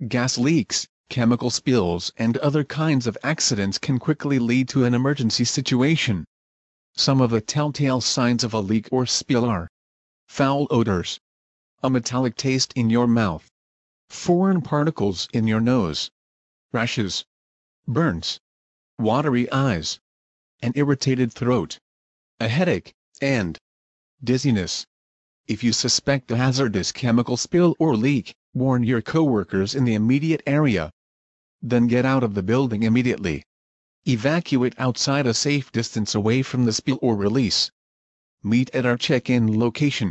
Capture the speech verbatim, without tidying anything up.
Gas leaks, chemical spills and other kinds of accidents can quickly lead to an emergency situation. Some of the telltale signs of a leak or spill are: foul odors, a metallic taste in your mouth, foreign particles in your nose, rashes, burns, watery eyes, an irritated throat, a headache, and dizziness. If you suspect a hazardous chemical spill or leak, warn your coworkers in the immediate area. Then get out of the building immediately. Evacuate outside a safe distance away from the spill or release. Meet at our check-in location.